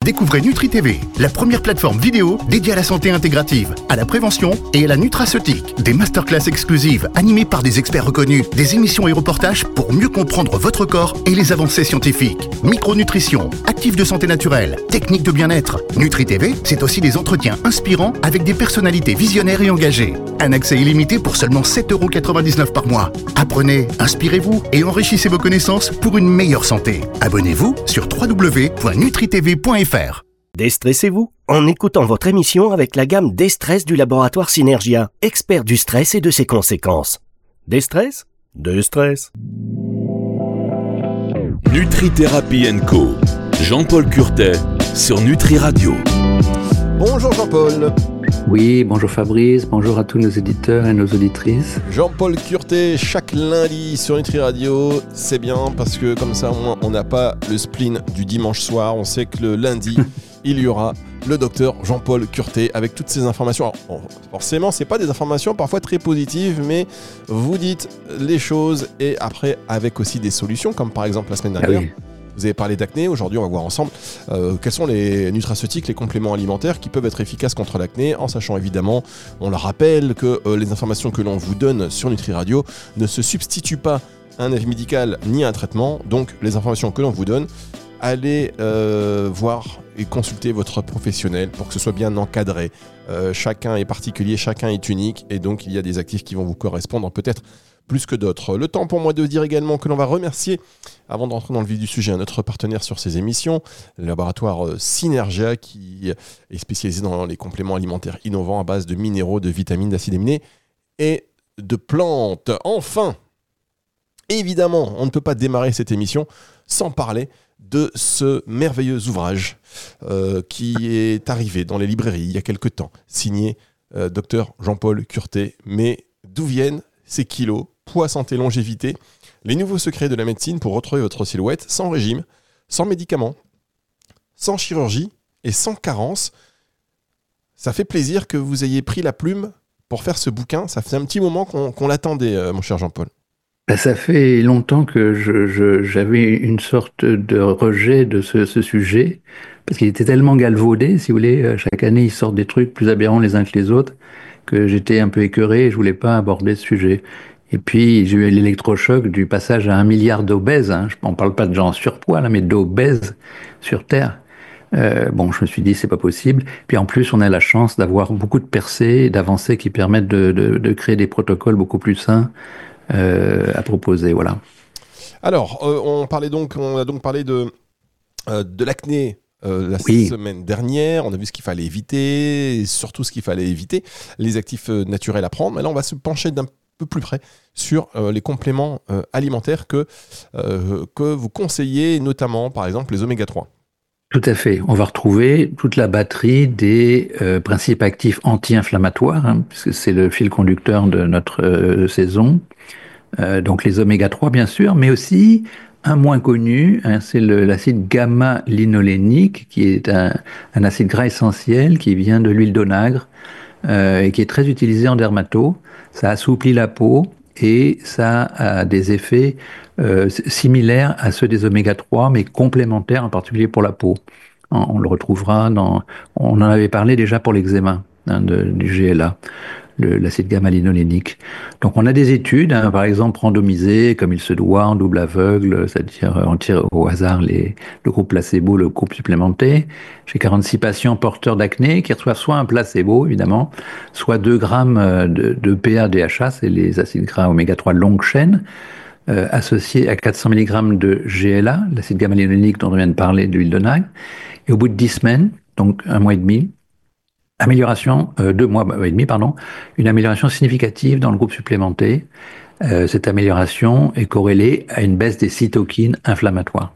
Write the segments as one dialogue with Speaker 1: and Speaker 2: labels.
Speaker 1: Découvrez Nutri TV, la première plateforme vidéo dédiée à la santé intégrative, à la prévention et à la nutraceutique. Des masterclass exclusives animées par des experts reconnus, des émissions et reportages pour mieux comprendre votre corps et les avancées scientifiques. Micronutrition, actifs de santé naturelle, techniques de bien-être. Nutri TV, c'est aussi des entretiens inspirants avec des personnalités visionnaires et engagées. Un accès illimité pour seulement 7,99 € par mois. Apprenez, inspirez-vous et enrichissez vos connaissances pour une meilleure santé. Abonnez-vous sur www.nutritv.fr.
Speaker 2: Déstressez-vous en écoutant votre émission avec la gamme Destress du laboratoire Synergia, expert du stress et de ses conséquences. Destress ? Destress.
Speaker 3: Nutri-Thérapie & Co. Jean-Paul Curtet sur Nutri Radio.
Speaker 4: Bonjour Jean-Paul.
Speaker 5: Oui, bonjour Fabrice, bonjour à tous nos éditeurs et nos auditrices.
Speaker 4: Jean-Paul Curtet, chaque lundi sur Nutri Radio, c'est bien parce que comme ça au moins on n'a pas le spleen du dimanche soir. On sait que le lundi, il y aura le docteur Jean-Paul Curtet avec toutes ces informations. Alors, forcément, c'est pas des informations parfois très positives, mais vous dites les choses et après avec aussi des solutions, comme par exemple la semaine dernière. Oui. Vous avez parlé d'acné, aujourd'hui on va voir ensemble quels sont les nutraceutiques, les compléments alimentaires qui peuvent être efficaces contre l'acné, en sachant évidemment, on le rappelle, que les informations que l'on vous donne sur Nutri Radio ne se substituent pas à un avis médical ni à un traitement, donc les informations que l'on vous donne, allez voir et consulter votre professionnel pour que ce soit bien encadré. Chacun est particulier, chacun est unique et donc il y a des actifs qui vont vous correspondre peut-être plus que d'autres. Le temps pour moi de dire également que l'on va remercier, avant d'entrer dans le vif du sujet, notre partenaire sur ces émissions, le laboratoire Synergia, qui est spécialisé dans les compléments alimentaires innovants à base de minéraux, de vitamines, d'acides aminés et de plantes. Enfin, évidemment, on ne peut pas démarrer cette émission sans parler de ce merveilleux ouvrage qui est arrivé dans les librairies il y a quelque temps, signé Dr Jean-Paul Curtet. Mais d'où viennent ces kilos, poids, santé, longévité, les nouveaux secrets de la médecine pour retrouver votre silhouette sans régime, sans médicaments, sans chirurgie et sans carence. Ça fait plaisir que vous ayez pris la plume pour faire ce bouquin. Ça fait un petit moment qu'on l'attendait, mon cher Jean-Paul.
Speaker 5: Ça fait longtemps que j'avais une sorte de rejet de ce sujet, parce qu'il était tellement galvaudé, si vous voulez. Chaque année, ils sortent des trucs plus aberrants les uns que les autres, que j'étais un peu écœuré et je voulais pas aborder ce sujet. Et puis, j'ai eu l'électrochoc du passage à 1 milliard d'obèses. On parle pas de gens en surpoids, là, mais d'obèses sur Terre. Je me suis dit, c'est pas possible. Puis en plus, on a la chance d'avoir beaucoup de percées, d'avancées qui permettent de créer des protocoles beaucoup plus sains à proposer, voilà.
Speaker 4: Alors, on a donc parlé de l'acné semaine dernière. On a vu ce qu'il fallait éviter, et surtout ce qu'il fallait éviter, les actifs naturels à prendre. Mais là, on va se pencher d'un peu plus près sur les compléments alimentaires que vous conseillez, notamment, par exemple, les oméga 3.
Speaker 5: Tout à fait. On va retrouver toute la batterie des principes actifs anti-inflammatoires, puisque c'est le fil conducteur de notre saison. Donc les oméga 3, bien sûr, mais aussi un moins connu, c'est l'acide gamma-linolénique, qui est un acide gras essentiel qui vient de l'huile d'onagre et qui est très utilisé en dermato. Ça assouplit la peau et ça a des effets similaires à ceux des oméga 3, mais complémentaires, en particulier pour la peau. On le retrouvera on en avait parlé déjà pour l'eczéma du GLA. L'acide gamma-linolénique. Donc on a des études, par exemple randomisées, comme il se doit, en double aveugle, c'est-à-dire on tire au hasard le groupe placebo, le groupe supplémenté, chez 46 patients porteurs d'acné qui reçoivent soit un placebo, évidemment, soit 2 grammes de PA-DHA, c'est les acides gras oméga 3 longue chaîne, associés à 400 mg de GLA, l'acide gamma-linolénique dont on vient de parler, de l'huile d'onagre, et au bout de 10 semaines, donc 1 mois et demi, amélioration, 2 mois et demi, une amélioration significative dans le groupe supplémenté. Cette amélioration est corrélée à une baisse des cytokines inflammatoires.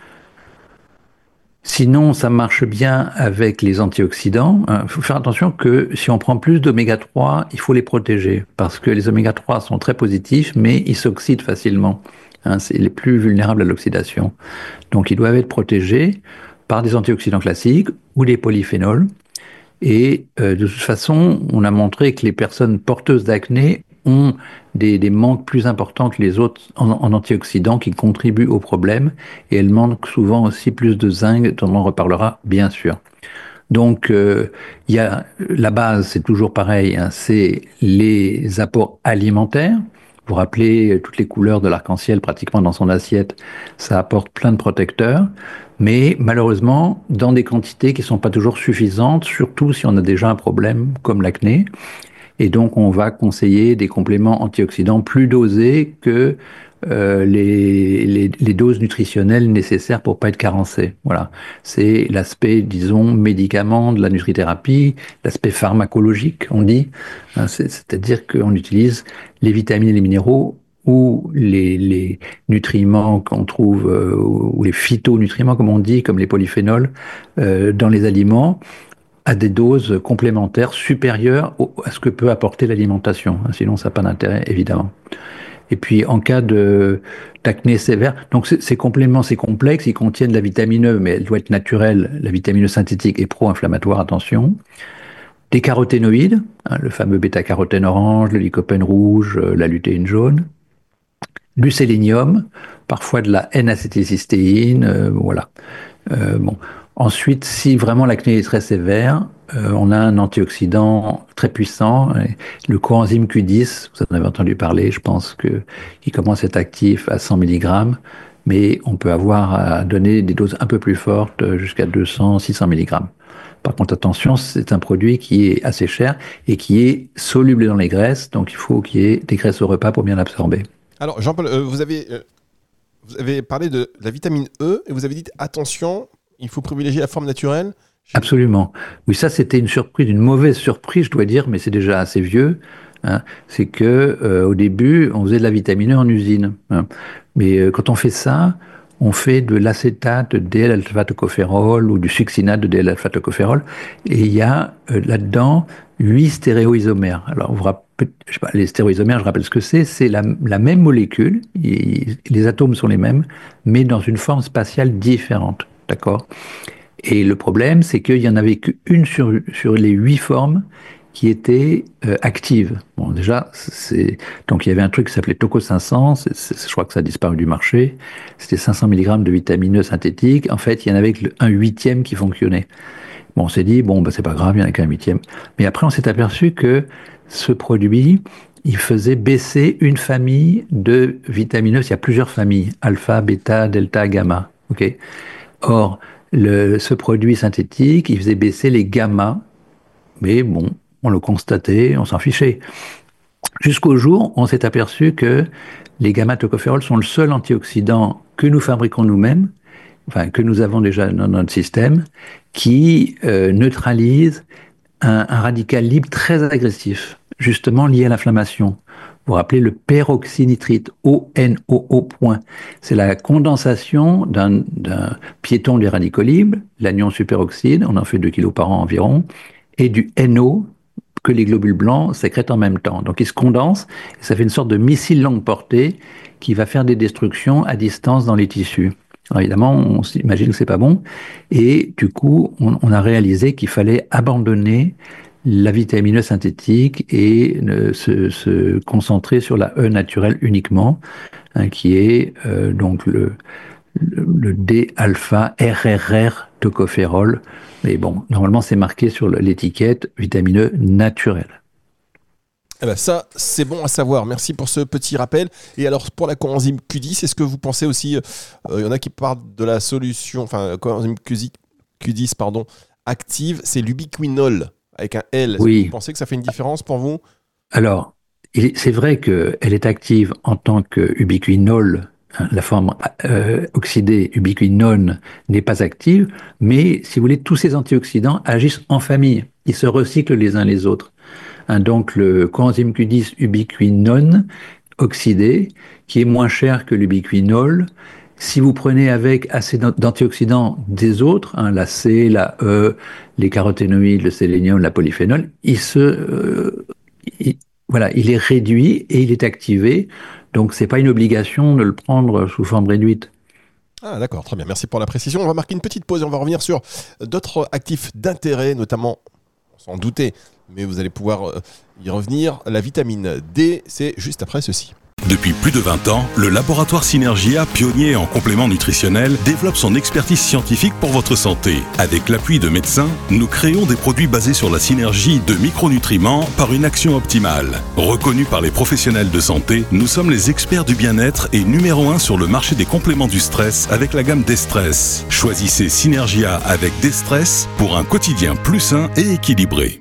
Speaker 5: Sinon, ça marche bien avec les antioxydants. Il faut faire attention que si on prend plus d'oméga 3, il faut les protéger, parce que les oméga 3 sont très positifs, mais ils s'oxydent facilement. C'est les plus vulnérables à l'oxydation. Donc, ils doivent être protégés par des antioxydants classiques ou des polyphénols. Et de toute façon, on a montré que les personnes porteuses d'acné ont des manques plus importants que les autres en antioxydants qui contribuent au problème, et elles manquent souvent aussi plus de zinc, dont on reparlera bien sûr. Donc, il y a la base, c'est toujours pareil, hein, c'est les apports alimentaires. Vous vous rappelez toutes les couleurs de l'arc-en-ciel pratiquement dans son assiette, ça apporte plein de protecteurs, mais malheureusement dans des quantités qui sont pas toujours suffisantes, surtout si on a déjà un problème comme l'acné. Et donc, on va conseiller des compléments antioxydants plus dosés que les doses nutritionnelles nécessaires pour pas être carencé. Voilà. C'est l'aspect, disons, médicament de la nutrithérapie, l'aspect pharmacologique, on dit. C'est-à-dire qu'on utilise les vitamines et les minéraux ou les nutriments qu'on trouve, ou les phytonutriments, comme on dit, comme les polyphénols, dans les aliments, à des doses complémentaires supérieures à ce que peut apporter l'alimentation. Sinon, ça n'a pas d'intérêt, évidemment. Et puis, en cas d'acné sévère, donc ces compléments, c'est complexe, ils contiennent de la vitamine E, mais elle doit être naturelle. La vitamine E synthétique est pro-inflammatoire, attention. Des caroténoïdes, le fameux bêta-carotène orange, le lycopène rouge, la lutéine jaune. Du sélénium, parfois de la N-acétylcystéine, voilà. Bon. Ensuite, si vraiment l'acné est très sévère, on a un antioxydant très puissant, le coenzyme Q10, vous en avez entendu parler, je pense qu'il commence à être actif à 100 mg, mais on peut avoir à donner des doses un peu plus fortes, jusqu'à 200, 600 mg. Par contre, attention, c'est un produit qui est assez cher et qui est soluble dans les graisses, donc il faut qu'il y ait des graisses au repas pour bien l'absorber.
Speaker 4: Alors, Jean-Paul, vous avez parlé de la vitamine E et vous avez dit attention, il faut privilégier la forme naturelle.
Speaker 5: Absolument. Oui, ça c'était une surprise, une mauvaise surprise, je dois dire, mais c'est déjà assez vieux. Hein. C'est que au début, on faisait de la vitamine E en usine. Hein. Mais quand on fait ça, on fait de l'acétate de D-alpha-tocopherol ou du succinate de D-alpha-tocopherol, et il y a là-dedans 8 stéréoisomères. Alors, je sais pas, les stéréoisomères, je rappelle ce que c'est la même molécule, les atomes sont les mêmes, mais dans une forme spatiale différente. D'accord ? Et le problème, c'est qu'il n'y en avait qu'une sur les 8 formes qui était active. Bon, déjà, donc il y avait un truc qui s'appelait Toco 500, je crois que ça a disparu du marché. C'était 500 mg de vitamine E synthétique. En fait, il y en avait un huitième qui fonctionnait. Bon, on s'est dit, bon, bah, c'est pas grave, il n'y en a qu'un huitième. Mais après, on s'est aperçu que ce produit, il faisait baisser une famille de vitamines E. Il y a plusieurs familles, alpha, bêta, delta, gamma. Okay. Or, ce produit synthétique, il faisait baisser les gamma, mais bon, on le constatait, on s'en fichait. Jusqu'au jour où on s'est aperçu que les gamma-tocophérols sont le seul antioxydant que nous fabriquons nous-mêmes, enfin que nous avons déjà dans notre système, qui neutralise un radical libre très agressif, justement lié à l'inflammation. Vous vous rappelez le peroxynitrite, ONOO. C'est la condensation d'un piéton du radical libre, l'anion superoxyde, on en fait 2 kg par an environ, et du NO que les globules blancs sécrètent en même temps. Donc ils se condensent, et ça fait une sorte de missile longue portée qui va faire des destructions à distance dans les tissus. Alors évidemment, on s'imagine que c'est pas bon, et du coup, on a réalisé qu'il fallait abandonner la vitamine E synthétique et se concentrer sur la E naturelle uniquement, hein, qui est donc le D-alpha-RRR tocopherol. Mais bon, normalement, c'est marqué sur l'étiquette vitamine E naturelle.
Speaker 4: Eh ben ça, c'est bon à savoir. Merci pour ce petit rappel. Et alors, pour la coenzyme Q10, est-ce que vous pensez aussi, il y en a qui parlent de la solution, enfin, coenzyme Q10, pardon, active, c'est l'ubiquinol avec un L.
Speaker 5: Oui.
Speaker 4: Vous pensez que ça fait une différence pour vous ?
Speaker 5: Alors, c'est vrai qu'elle est active en tant que ubiquinol. La forme oxydée ubiquinone n'est pas active, mais si vous voulez, tous ces antioxydants agissent en famille. Ils se recyclent les uns les autres. Hein, donc le coenzyme Q10 ubiquinone oxydé, qui est moins cher que l'ubiquinol, si vous prenez avec assez d'antioxydants des autres, hein, la C, la E, les caroténoïdes, le sélénium, la polyphénol, il est réduit et il est activé. Donc, c'est pas une obligation de le prendre sous forme réduite.
Speaker 4: Ah d'accord, très bien, merci pour la précision. On va marquer une petite pause et on va revenir sur d'autres actifs d'intérêt, notamment on s'en doutait, mais vous allez pouvoir y revenir. La vitamine D, c'est juste après ceci.
Speaker 3: Depuis plus de 20 ans, le laboratoire Synergia, pionnier en compléments nutritionnels, développe son expertise scientifique pour votre santé. Avec l'appui de médecins, nous créons des produits basés sur la synergie de micronutriments par une action optimale. Reconnus par les professionnels de santé, nous sommes les experts du bien-être et numéro 1 sur le marché des compléments du stress avec la gamme Destress. Choisissez Synergia avec Destress pour un quotidien plus sain et équilibré.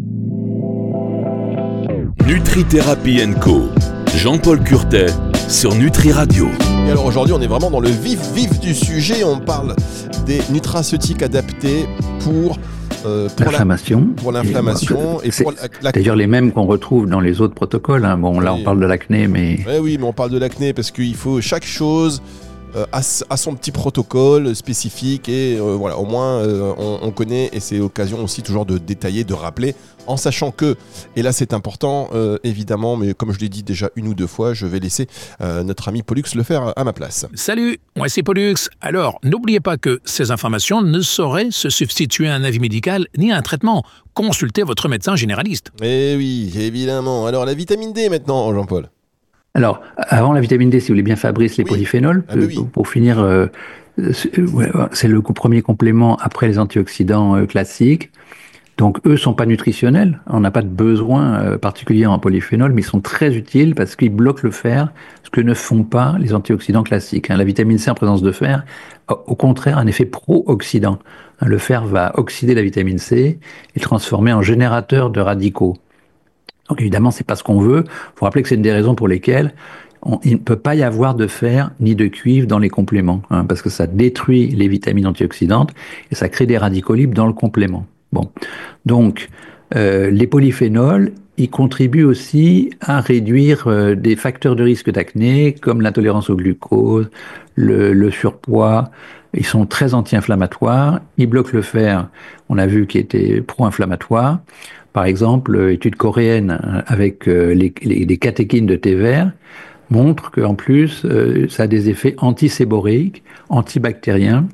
Speaker 3: Nutri-Thérapie & Co. Jean-Paul Curtet sur Nutri Radio.
Speaker 4: Et alors aujourd'hui, on est vraiment dans le vif du sujet. On parle des nutraceutiques adaptés pour
Speaker 5: l'inflammation.
Speaker 4: Pour l'inflammation.
Speaker 5: D'ailleurs, les mêmes qu'on retrouve dans les autres protocoles. Hein. Bon, là, on parle de l'acné, mais...
Speaker 4: Oui, mais on parle de l'acné parce qu'il faut chaque chose à son petit protocole spécifique et voilà, au moins on connaît, et c'est l'occasion aussi toujours de détailler, de rappeler, en sachant que, et là c'est important évidemment, mais comme je l'ai dit déjà une ou deux fois, je vais laisser notre ami Pollux le faire à ma place.
Speaker 6: Salut, moi c'est Pollux. Alors, n'oubliez pas que ces informations ne sauraient se substituer à un avis médical ni à un traitement. Consultez votre médecin généraliste.
Speaker 4: Eh oui, évidemment. Alors la vitamine D maintenant, Jean-Paul.
Speaker 5: Alors, avant la vitamine D, si vous voulez bien, Fabrice, les polyphénols, pour finir, c'est le premier complément après les antioxydants classiques. Donc, eux sont pas nutritionnels, on n'a pas de besoin particulier en polyphénols, mais ils sont très utiles parce qu'ils bloquent le fer, ce que ne font pas les antioxydants classiques. La vitamine C en présence de fer, au contraire, a un effet pro-oxydant. Le fer va oxyder la vitamine C et transformer en générateur de radicaux. Donc évidemment, c'est pas ce qu'on veut. Il faut rappeler que c'est une des raisons pour lesquelles il ne peut pas y avoir de fer ni de cuivre dans les compléments, parce que ça détruit les vitamines antioxydantes et ça crée des radicaux libres dans le complément. Bon, donc les polyphénols, ils contribuent aussi à réduire des facteurs de risque d'acné comme l'intolérance au glucose, le surpoids. Ils sont très anti-inflammatoires. Ils bloquent le fer, on a vu, qui était pro-inflammatoire. Par exemple, étude coréenne avec les catéchines de thé vert montre qu'en plus, ça a des effets antiséboréiques, antibactériens.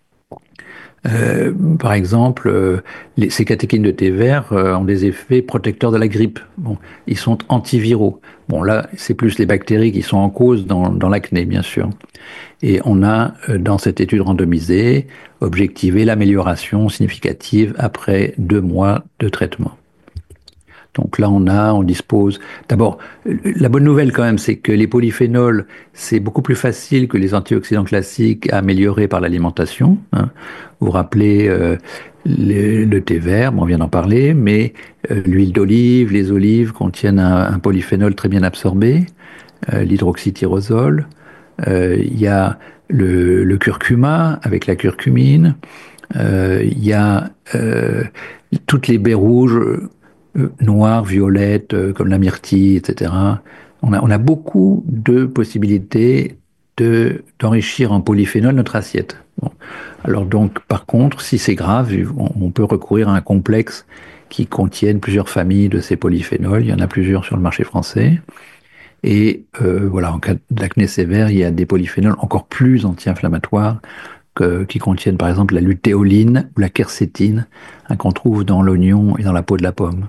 Speaker 5: Par exemple, ces catéchines de thé vert ont des effets protecteurs de la grippe. Bon, ils sont antiviraux. Bon, là, c'est plus les bactéries qui sont en cause dans l'acné, bien sûr. Et on a, dans cette étude randomisée, objectivé l'amélioration significative après 2 mois de traitement. Donc là, on dispose... D'abord, la bonne nouvelle quand même, c'est que les polyphénols, c'est beaucoup plus facile que les antioxydants classiques à améliorer par l'alimentation. Vous vous rappelez le thé vert, on vient d'en parler, mais l'huile d'olive, les olives contiennent un polyphénol très bien absorbé, l'hydroxytyrosol. Il y a le curcuma avec la curcumine. Il y a toutes les baies rouges... noires, violettes, comme la myrtille, etc. On a beaucoup de possibilités d'enrichir en polyphénol notre assiette. Bon. Alors donc, par contre, si c'est grave, on peut recourir à un complexe qui contienne plusieurs familles de ces polyphénols. Il y en a plusieurs sur le marché français. Et voilà, en cas d'acné sévère, il y a des polyphénols encore plus anti-inflammatoires qui contiennent par exemple la lutéoline ou la quercétine, qu'on trouve dans l'oignon et dans la peau de la pomme.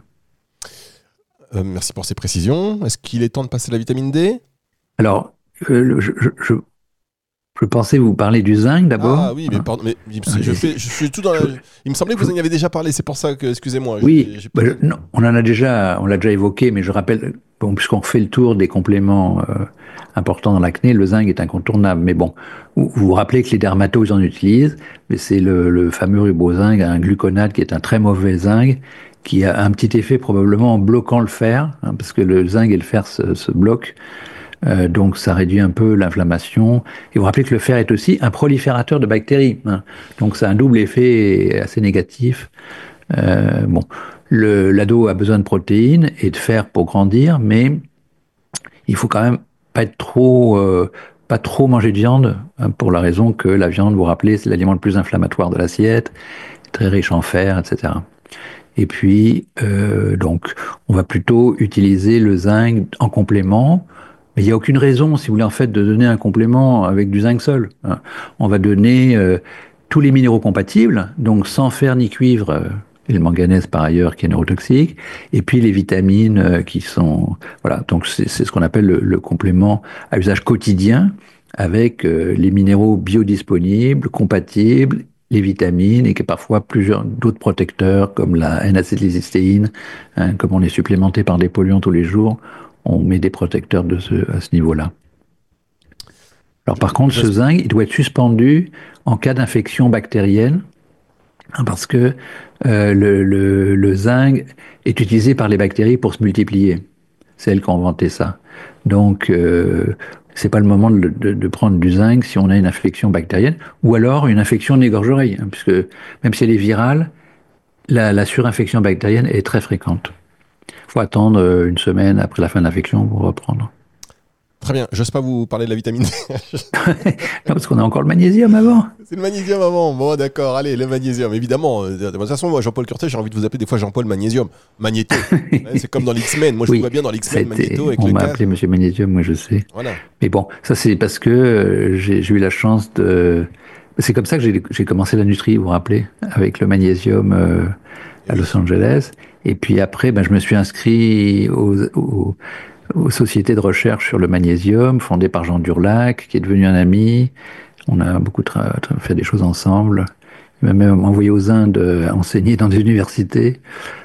Speaker 4: Merci pour ces précisions. Est-ce qu'il est temps de passer à la vitamine D ?
Speaker 5: Alors, je pensais vous parler du zinc d'abord.
Speaker 4: Ah oui, mais pardon, mais je suis tout dans la... Il me semblait que vous en avez déjà parlé, c'est pour ça que, excusez-moi.
Speaker 5: Oui, non, on l'a déjà évoqué, mais je rappelle, puisqu'on fait le tour des compléments importants dans l'acné, le zinc est incontournable. Mais bon, vous vous rappelez que les dermatos en utilisent, mais c'est le fameux ribozinc, un gluconate qui est un très mauvais zinc, qui a un petit effet probablement en bloquant le fer, parce que le zinc et le fer se bloquent. Donc ça réduit un peu l'inflammation. Et vous vous rappelez que le fer est aussi un proliférateur de bactéries. Donc ça a un double effet assez négatif. L'ado a besoin de protéines et de fer pour grandir, mais il faut quand même pas trop manger de viande, pour la raison que la viande, vous vous rappelez, c'est l'aliment le plus inflammatoire de l'assiette, très riche en fer, etc. Et puis, donc, on va plutôt utiliser le zinc en complément. Mais il n'y a aucune raison, si vous voulez, en fait, de donner un complément avec du zinc seul. On va donner tous les minéraux compatibles, donc sans fer ni cuivre, et le manganèse par ailleurs qui est neurotoxique, et puis les vitamines qui sont... Voilà, donc c'est ce qu'on appelle le complément à usage quotidien, avec les minéraux biodisponibles, compatibles, les vitamines, et que parfois plusieurs d'autres protecteurs, comme la N-acétylcystéine, hein, comme on est supplémenté par des polluants tous les jours, on met des protecteurs à ce niveau-là. Alors par contre, ce zinc, il doit être suspendu en cas d'infection bactérienne, parce que le zinc est utilisé par les bactéries pour se multiplier. C'est elles qui ont inventé ça. Donc, c'est pas le moment de prendre du zinc si on a une infection bactérienne, ou alors une infection nez gorge oreille, hein, puisque même si elle est virale, la surinfection bactérienne est très fréquente. Il faut attendre une semaine après la fin de l'infection pour reprendre.
Speaker 4: Très bien, j'ose pas vous parler de la vitamine D.
Speaker 5: Non, parce qu'on a encore le magnésium avant.
Speaker 4: C'est le magnésium avant. Bon, d'accord, allez, le magnésium. Évidemment, de toute façon, moi, Jean-Paul Curtet, j'ai envie de vous appeler des fois Jean-Paul Magnésium. Magnéto. Ouais, c'est comme dans l'X-Men. Moi, je vois bien dans l'X-Men, Magnéto avec
Speaker 5: on
Speaker 4: le
Speaker 5: m'a
Speaker 4: casque.
Speaker 5: appelé Monsieur Magnésium, moi je sais.
Speaker 4: Voilà.
Speaker 5: Mais bon, ça c'est parce que j'ai eu la chance de... C'est comme ça que j'ai commencé la nutrie, vous vous rappelez, avec le magnésium à Los Angeles. Et puis après, je me suis inscrit aux sociétés de recherche sur le magnésium, fondées par Jean Durlac, qui est devenu un ami. On a beaucoup fait des choses ensemble. Il m'a même envoyé aux Indes enseigner dans des universités.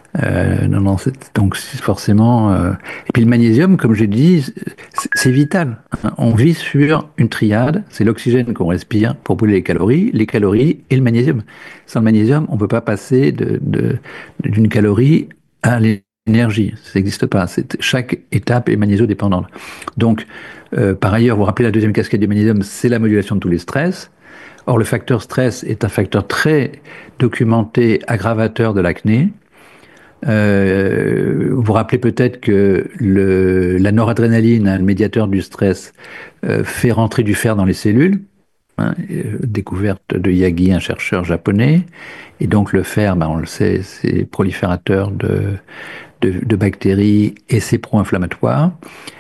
Speaker 5: Donc forcément... Et puis le magnésium, comme j'ai dit, c'est vital. On vit sur une triade, c'est l'oxygène qu'on respire pour brûler les calories et le magnésium. Sans le magnésium, on ne peut pas passer d'une calorie à l'énergie. Ça n'existe pas. Chaque étape est magnésiodépendante. Donc, par ailleurs, vous vous rappelez la deuxième casquette du magnésium, c'est la modulation de tous les stress. Or, le facteur stress est un facteur très documenté, aggravateur de l'acné. Vous vous rappelez peut-être que la noradrénaline, le médiateur du stress, fait rentrer du fer dans les cellules, hein, découverte de Yagi, un chercheur japonais. Et donc le fer, on le sait, c'est proliférateur de bactéries et c'est pro-inflammatoire.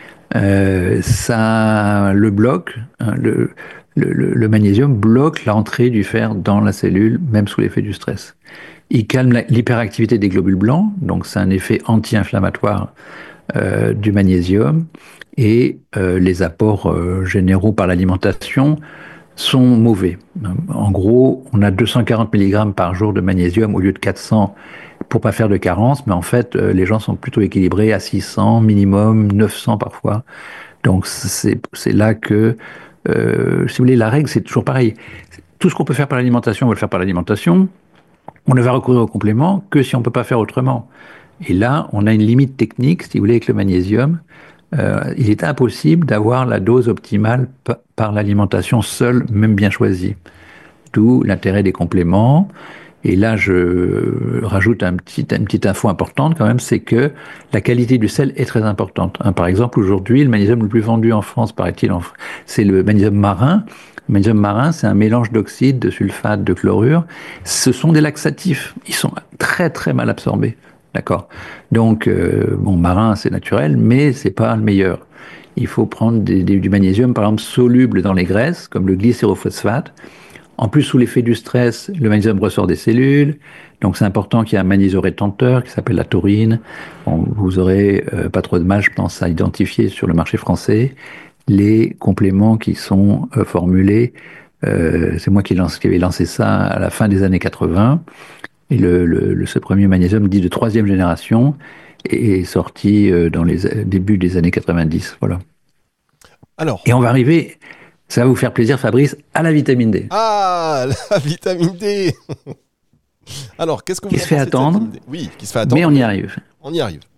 Speaker 5: Ça le bloque, hein, le magnésium bloque l'entrée du fer dans la cellule, même sous l'effet du stress. Il calme l'hyperactivité des globules blancs, donc c'est un effet anti-inflammatoire du magnésium. Et les apports généraux par l'alimentation sont mauvais. En gros, on a 240 mg par jour de magnésium au lieu de 400 pour pas faire de carence, mais en fait, les gens sont plutôt équilibrés à 600 minimum, 900 parfois. Donc c'est là que, si vous voulez, la règle, c'est toujours pareil. Tout ce qu'on peut faire par l'alimentation, on va le faire par l'alimentation. On ne va recourir au complément que si on ne peut pas faire autrement. Et là, on a une limite technique, si vous voulez, avec le magnésium. Il est impossible d'avoir la dose optimale par l'alimentation seule, même bien choisie. D'où l'intérêt des compléments. Et là, je rajoute une petite info importante quand même, c'est que la qualité du sel est très importante. Par exemple, aujourd'hui, le magnésium le plus vendu en France, paraît-il, c'est le magnésium marin. Le magnésium marin, c'est un mélange d'oxyde, de sulfate, de chlorure. Ce sont des laxatifs. Ils sont très très mal absorbés. D'accord. Donc, marin, c'est naturel, mais c'est pas le meilleur. Il faut prendre du magnésium, par exemple, soluble dans les graisses, comme le glycérophosphate. En plus, sous l'effet du stress, le magnésium ressort des cellules. Donc, c'est important qu'il y ait un magnésiorétenteur qui s'appelle la taurine. Vous aurez pas trop de mal, je pense, à identifier sur le marché français les compléments qui sont formulés. C'est moi qui avais lancé ça à la fin des années 80. Et ce premier magnésium dit de 3e génération est sorti dans les débuts des années 90. Voilà.
Speaker 4: Alors.
Speaker 5: Et on va arriver, ça va vous faire plaisir, Fabrice, à la vitamine D.
Speaker 4: Ah, la vitamine D. Alors, qu'est-ce que vous
Speaker 5: qui se fait attendre?
Speaker 4: Oui, qui se fait attendre.
Speaker 5: Mais on y arrive.
Speaker 4: On y arrive.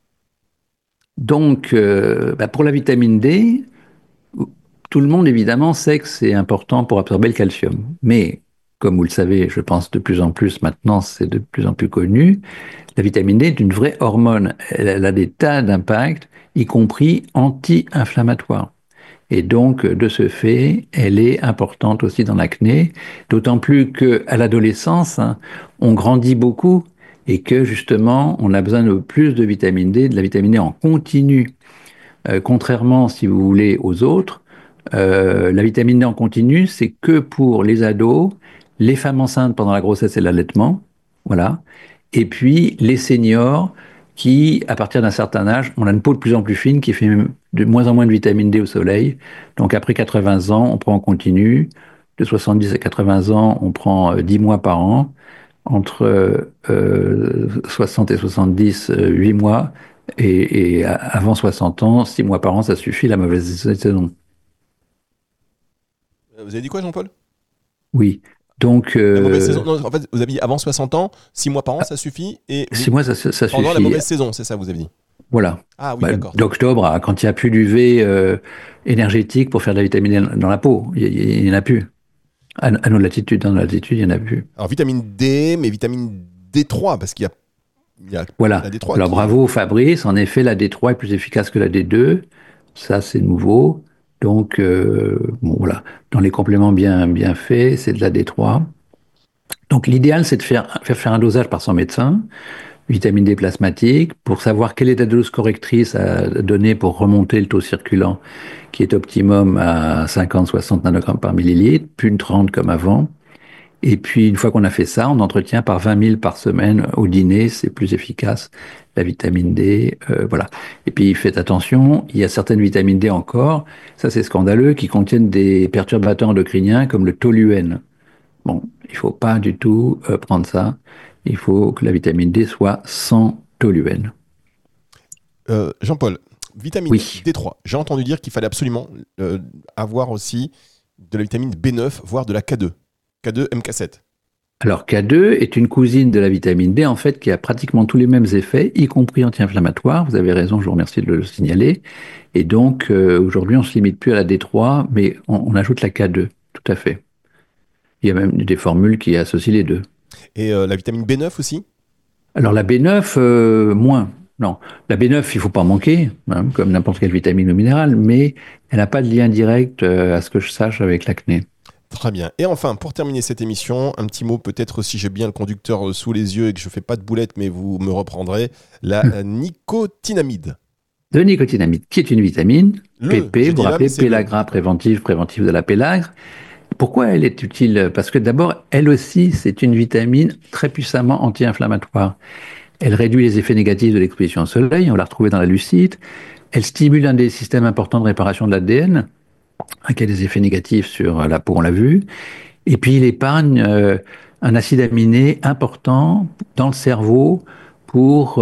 Speaker 5: Donc, pour la vitamine D, tout le monde évidemment sait que c'est important pour absorber le calcium. Mais, comme vous le savez, je pense de plus en plus maintenant, c'est de plus en plus connu, la vitamine D est une vraie hormone. Elle a des tas d'impacts, y compris anti-inflammatoires. Et donc, de ce fait, elle est importante aussi dans l'acné, d'autant plus qu'à l'adolescence, on grandit beaucoup et que justement, on a besoin de plus de vitamine D, de la vitamine D en continu. Contrairement, si vous voulez, aux autres, la vitamine D en continu, c'est que pour les ados, les femmes enceintes pendant la grossesse et l'allaitement, voilà, Et puis les seniors qui, à partir d'un certain âge, on a une peau de plus en plus fine qui fait de moins en moins de vitamine D au soleil. Donc après 80 ans, on prend en continu. De 70 à 80 ans, on prend 10 mois par an. Entre 60 et 70, 8 mois. Et avant 60 ans, 6 mois par an, ça suffit, la mauvaise saison.
Speaker 4: Vous avez dit quoi, Jean-Paul?
Speaker 5: Oui. Donc,
Speaker 4: La mauvaise saison. Non, en fait, vous avez dit avant 60 ans, 6 mois par an, ça suffit. Et
Speaker 5: 6 mois, ça suffit.
Speaker 4: pendant la mauvaise saison, c'est ça, vous avez dit.
Speaker 5: Voilà.
Speaker 4: Ah oui, d'accord.
Speaker 5: D'octobre, quand il n'y a plus d'UV énergétique pour faire de la vitamine D dans la peau, il n'y en a plus. À nos latitudes, dans nos latitudes, il n'y en a plus.
Speaker 4: Alors, vitamine D, mais vitamine D3, parce qu'il y a
Speaker 5: voilà.
Speaker 4: la D3.
Speaker 5: Alors, bravo Fabrice. En effet, la D3 est plus efficace que la D2. Ça, c'est nouveau. Donc, bon, voilà. Dans les compléments bien faits, c'est de la D3. Donc, l'idéal, c'est de faire un dosage par son médecin, vitamine D plasmatique, pour savoir quelle est la dose correctrice à donner pour remonter le taux circulant, qui est optimum à 50-60 nanogrammes par millilitre, plus de 30 comme avant. Et puis, une fois qu'on a fait ça, on entretient par 20 000 par semaine au dîner, c'est plus efficace, la vitamine D, voilà. Et puis, faites attention, il y a certaines vitamines D encore, ça c'est scandaleux, qui contiennent des perturbateurs endocriniens comme le toluène. Bon, il faut pas du tout prendre ça, il faut que la vitamine D soit sans toluène.
Speaker 4: Jean-Paul, vitamine D3, j'ai entendu dire qu'il fallait absolument avoir aussi de la vitamine B9, voire de la K2. K2, MK7.
Speaker 5: Alors K2 est une cousine de la vitamine D en fait qui a pratiquement tous les mêmes effets, y compris anti-inflammatoires. Vous avez raison, je vous remercie de le signaler. Et donc aujourd'hui on se limite plus à la D3, mais on ajoute la K2, tout à fait. Il y a même des formules qui associent les deux.
Speaker 4: Et la vitamine B9 aussi?
Speaker 5: Alors la B9, moins. Non, la B9, il ne faut pas manquer, hein, comme n'importe quelle vitamine ou minérale, mais elle n'a pas de lien direct, à ce que je sache, avec l'acné.
Speaker 4: Très bien. Et enfin, pour terminer cette émission, un petit mot peut-être si j'ai bien le conducteur sous les yeux et que je ne fais pas de boulette, mais vous me reprendrez, la nicotinamide.
Speaker 5: Le nicotinamide, qui est une vitamine, PP, vous vous rappelez, pélagra préventive de la pélagre. Pourquoi elle est utile? Parce que d'abord, elle aussi, c'est une vitamine très puissamment anti-inflammatoire. Elle réduit les effets négatifs de l'exposition au soleil, on l'a retrouvée dans la lucite. Elle stimule un des systèmes importants de réparation de l'ADN, qui a des effets négatifs sur la peau, on l'a vu. Et puis, il épargne un acide aminé important dans le cerveau pour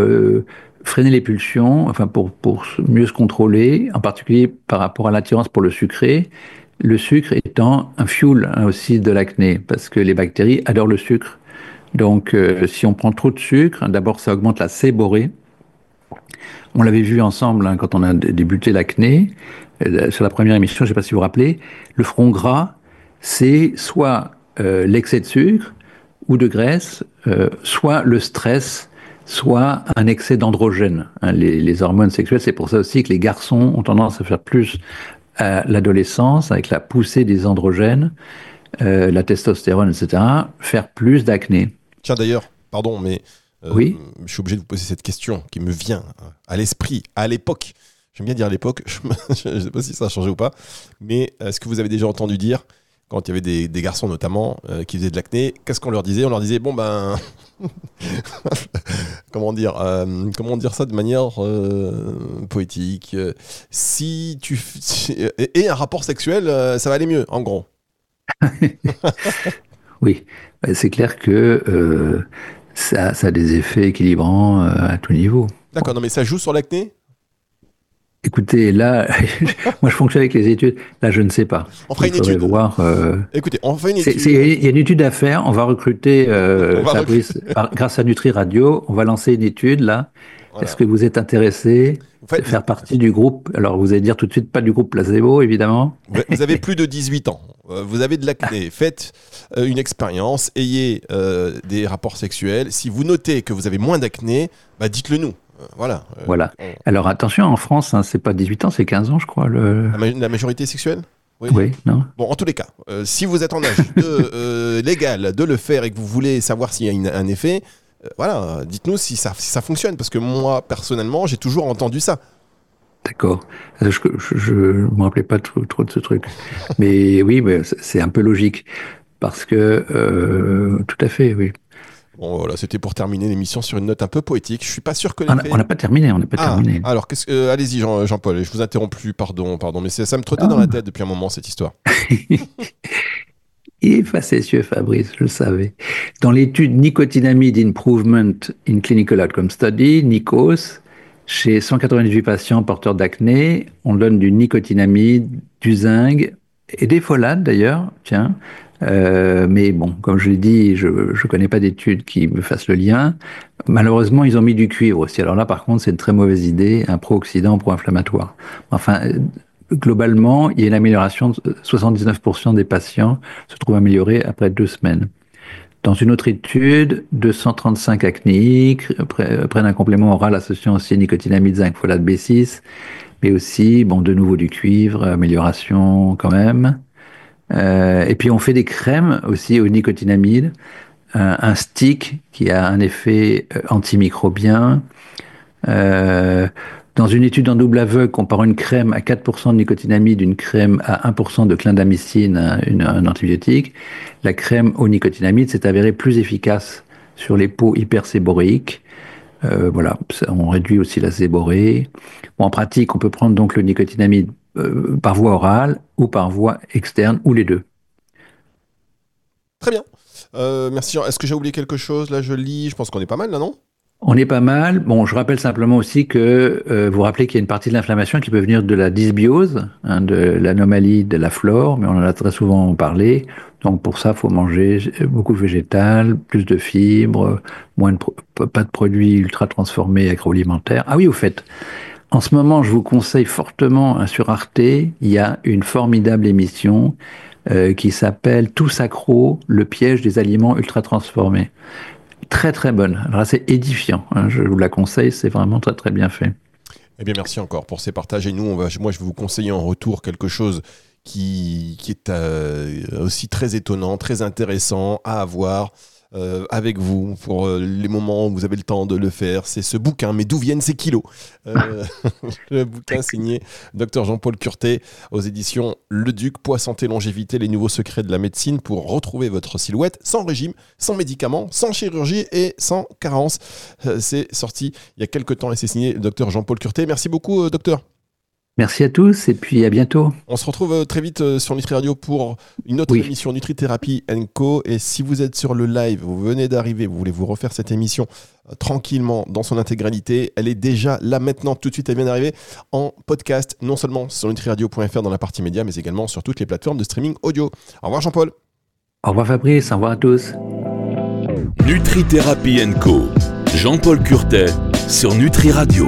Speaker 5: freiner les pulsions, enfin pour mieux se contrôler, en particulier par rapport à l'attirance pour le sucré. Le sucre étant un fuel aussi de l'acné, parce que les bactéries adorent le sucre. Donc, si on prend trop de sucre, d'abord ça augmente la séborrhée. On l'avait vu ensemble quand on a débuté l'acné, sur la première émission, je ne sais pas si vous vous rappelez, le front gras, c'est soit l'excès de sucre ou de graisse, soit le stress, soit un excès d'androgène. Hein, les hormones sexuelles, c'est pour ça aussi que les garçons ont tendance à faire plus à l'adolescence, avec la poussée des androgènes, la testostérone, etc., faire plus d'acné.
Speaker 4: Tiens d'ailleurs, pardon, mais
Speaker 5: oui.
Speaker 4: Je suis obligé de vous poser cette question qui me vient à l'esprit, à l'époque. J'aime bien dire à l'époque, je ne sais pas si ça a changé ou pas, mais est-ce que vous avez déjà entendu dire, quand il y avait des garçons notamment qui faisaient de l'acné, qu'est-ce qu'on leur disait? On leur disait, bon ben, comment dire ça de manière poétique, si tu et un rapport sexuel, ça va aller mieux, en gros.
Speaker 5: Oui, c'est clair que ça a des effets équilibrants à tout niveau.
Speaker 4: D'accord, non mais ça joue sur l'acné?
Speaker 5: Écoutez, là, moi je fonctionne avec les études. Là, je ne sais pas.
Speaker 4: On fera une étude.
Speaker 5: Voir,
Speaker 4: écoutez, on fait une étude.
Speaker 5: Il y a une étude à faire. On va recruter Fabrice grâce à Nutri Radio. On va lancer une étude là. Voilà. Est-ce que vous êtes intéressé de faire partie du groupe? Alors, vous allez dire tout de suite pas du groupe placebo, évidemment.
Speaker 4: Vous avez plus de 18 ans. Vous avez de l'acné. Faites une expérience. Ayez des rapports sexuels. Si vous notez que vous avez moins d'acné, bah dites-le nous. Voilà.
Speaker 5: Alors attention, en France, hein, c'est pas 18 ans, c'est 15 ans, je crois.
Speaker 4: La majorité sexuelle?
Speaker 5: Oui, non.
Speaker 4: Bon, en tous les cas, si vous êtes en âge légal de le faire et que vous voulez savoir s'il y a un effet, voilà, dites-nous si ça fonctionne. Parce que moi, personnellement, j'ai toujours entendu ça.
Speaker 5: D'accord. Je ne me rappelais pas trop de ce truc. Mais oui, c'est un peu logique. Parce que, tout à fait, oui.
Speaker 4: Bon, voilà, c'était pour terminer l'émission sur une note un peu poétique. Je suis pas sûr que
Speaker 5: on n'a pas terminé. Terminé.
Speaker 4: Alors, allez-y, Jean-Paul, je vous interromps plus, pardon, mais ça me trottait dans la tête depuis un moment, cette histoire.
Speaker 5: Il est facétieux, Fabrice, je le savais. Dans l'étude Nicotinamide Improvement in Clinical Outcome Study, NICOS, chez 198 patients porteurs d'acné, on donne du nicotinamide, du zinc et des folates d'ailleurs, tiens. Mais bon, comme je l'ai dit, je ne connais pas d'études qui me fassent le lien. Malheureusement, ils ont mis du cuivre aussi. Alors là, par contre, c'est une très mauvaise idée, un pro-oxydant, pro-inflammatoire. Enfin, globalement, il y a une amélioration. 79% des patients se trouvent améliorés après 2 semaines. Dans une autre étude, 235 acnéiques prennent un complément oral associant aussi nicotinamide, zinc, folate B6, mais aussi, bon, de nouveau du cuivre, amélioration quand même. Et puis on fait des crèmes aussi au nicotinamide, un stick qui a un effet antimicrobien. Dans une étude en double aveugle, comparant une crème à 4% de nicotinamide, une crème à 1% de clindamycine, un antibiotique, la crème au nicotinamide s'est avérée plus efficace sur les peaux hyperséboréiques. Voilà, on réduit aussi la séborrhée. Bon, en pratique, on peut prendre donc le nicotinamide par voie orale ou par voie externe, ou les deux.
Speaker 4: Très bien. Merci Jean. Est-ce que j'ai oublié quelque chose? Là, je lis. Je pense qu'on est pas mal, là, non?
Speaker 5: On est pas mal. Bon, je rappelle simplement aussi que vous rappelez qu'il y a une partie de l'inflammation qui peut venir de la dysbiose, de l'anomalie de la flore, mais on en a très souvent parlé. Donc pour ça, il faut manger beaucoup de végétal, plus de fibres, pas de produits ultra transformés agroalimentaires. Ah oui, au fait, en ce moment, je vous conseille fortement sur Arte, il y a une formidable émission qui s'appelle Tous accros, le piège des aliments ultra transformés. Très très bonne. Alors c'est édifiant, je vous la conseille, c'est vraiment très très bien fait.
Speaker 4: Eh bien merci encore pour ces partages et moi je vais vous conseiller en retour quelque chose qui est aussi très étonnant, très intéressant à avoir avec vous pour les moments où vous avez le temps de le faire. C'est ce bouquin, mais d'où viennent ces kilos le bouquin signé Dr Jean-Paul Curtet aux éditions Le Duc, Poids, Santé, Longévité, les nouveaux secrets de la médecine pour retrouver votre silhouette sans régime, sans médicaments, sans chirurgie et sans carence. C'est sorti il y a quelques temps et c'est signé Dr Jean-Paul Curtet. Merci beaucoup docteur.
Speaker 5: Merci à tous et puis à bientôt.
Speaker 4: On se retrouve très vite sur Nutri Radio pour une autre émission Nutri-Thérapie & Co. Et si vous êtes sur le live, vous venez d'arriver, vous voulez vous refaire cette émission tranquillement dans son intégralité, elle est déjà là maintenant, tout de suite, elle vient d'arriver en podcast, non seulement sur nutriradio.fr dans la partie média, mais également sur toutes les plateformes de streaming audio. Au revoir Jean-Paul.
Speaker 5: Au revoir Fabrice, au revoir à tous.
Speaker 3: Nutri-Thérapie & Co. Jean-Paul Curtet sur Nutri Radio.